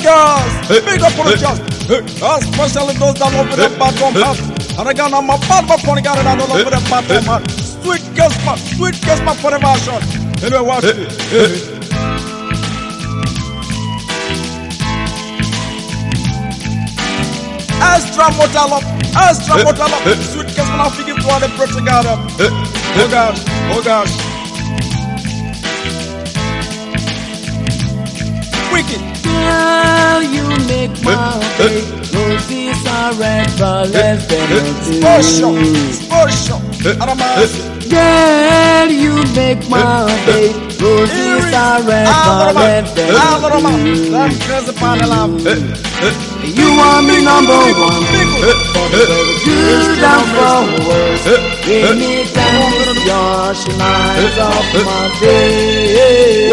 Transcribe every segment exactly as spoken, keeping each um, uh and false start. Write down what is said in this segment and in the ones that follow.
Lakers, big up on the chest. Especially those that love with the bottom hat. And again, I'm a bad man for the guy that love with the bottom hat. Sweet kiss man, sweet kiss man for the version. Anyway, watch it. Extra motor love, extra motor love. Sweet kiss man, I'll figure for the pretty guy. Oh gosh, oh gosh. Wicked. Girl, you make my day. Roses are red, but less than a two. Special, special. Girl, you make my day. Roses are red, but less than a two. You are me number one. For the very good and for the worst. Anytime it's yours, she lights up my day.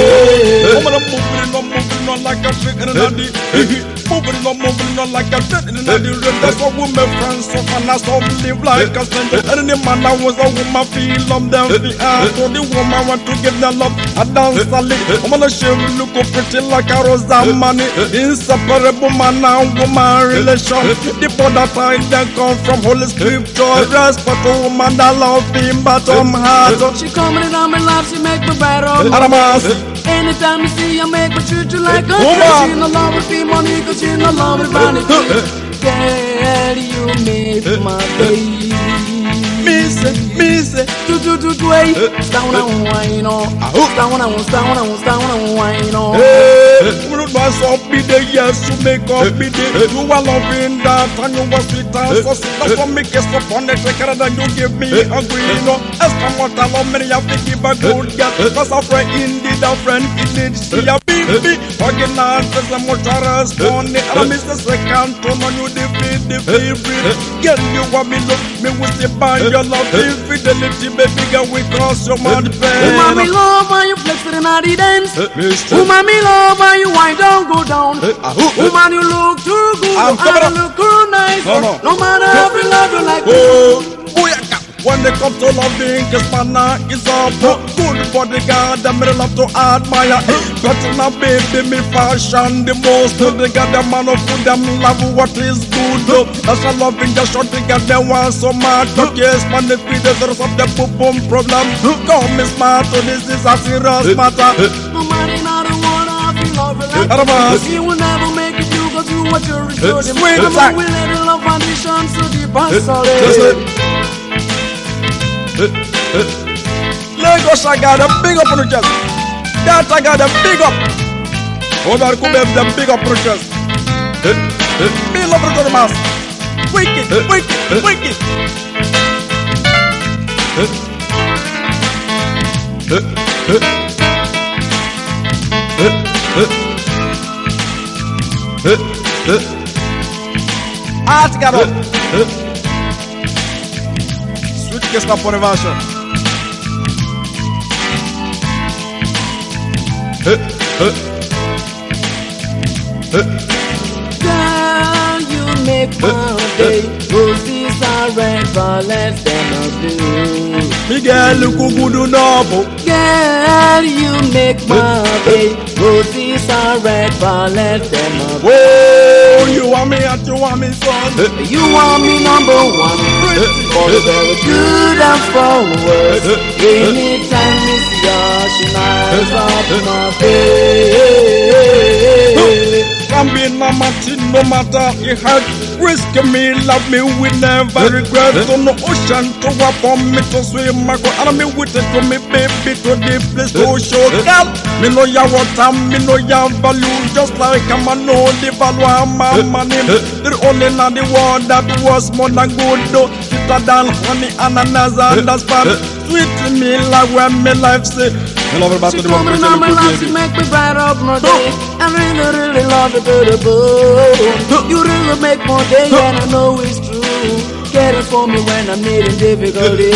Moving on like a trick in a day. Moving on, moving on like a trick in a day. That's what women friends so and I so live like a stranger. And the man that was a woman feel love them the ass. So the woman want to give them love. I dance a lick. I'm gonna show you look up pretty like a rose and money. Inseparable man and woman relation. The border time then come from Holy Scripture. Respect a woman that love him but I'm hard. She coming in on my life, she make me brighter. Anytime you see her, make me treat you like a queen. She no love with me money, cause she no love with vanity. Girl, you make my day. Me say, me say, do do do do way. Down and wine on, down and down and down and wine on. Hey, we must up be the yes to make up be the. You are loving that and you was sweet and so sweet. That's what make us up on the tracker that you give me a green. No, as come what I love me, I think give a good girl. Cause a friend indeed a friend indeed. See a baby, again and there's a much responding. And I miss the second tone on you defeat the favorite. Girl, you want me love me with the band. Your love infidelity, baby girl, we cross your mad pain. Woman, me love when you flex it in the dance. Woman, me love when you wind down, go down. Woman, you look too good, and you look too nice. No matter how you love you like this. When they come to loving, cause man is up. Good body God, I'm real love to admire. Better now baby, me fashion the most. They got the man of food, them love what is good. That's a loving, just short, they got them one so much. Yes, man, the feeders of the boom boom problem. Come me smart, so this is a serious matter. No money, not a one, I feel love like you will never make it, you go do what you're restoring. Sweet attack. We let the love foundation so deep and solid. Lagos, I got a big up on the chest. That I got a big up. Hold on, come them big up on the chest. Big up on the mass. Wicked, wicked, wicked. Ah, got up. Sweet kiss na for the version. Girl, you make my day. Roses are red, violets them are blue. Me girl look good noble. Girl, you make my day. Roses are red, violets them are blue. Oh, you want me and you want me son. You want me number one. For the very good and for the worst. Anytime you see her, she lights up my face. Can be no matter, no matter it hurt. Risk me, love me, we never regret. So no ocean to walk on me to swim. I go and me with it to me, baby, to the place to show. Girl, me know ya water, me know ya value. Just like I'm a know the value of my money. The only not the one that was more than good though. Sweeter than honey and another understand. Sweet to me like when me life say. She coming on my life, she make me bright up my day. I really, really love you to the bone. You really make my day, and I know it's true. Get it for me when I'm needing difficulty.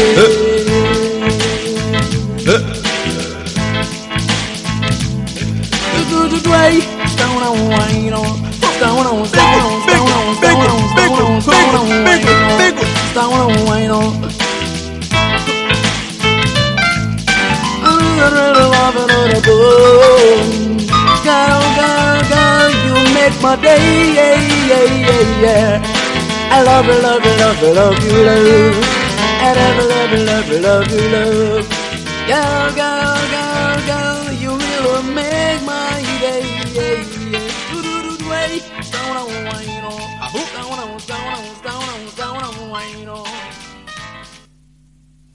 Do do do way, down on wine on, down on, down on, down on, down on, down on, down on, down on wine on. I really love it on the bone. Girl, girl, girl, you make my day, yeah, yeah, yeah, yeah. I love you, love you, love you, love you, love. And I love you, love you, love you, love. Girl, girl, girl, girl, you will make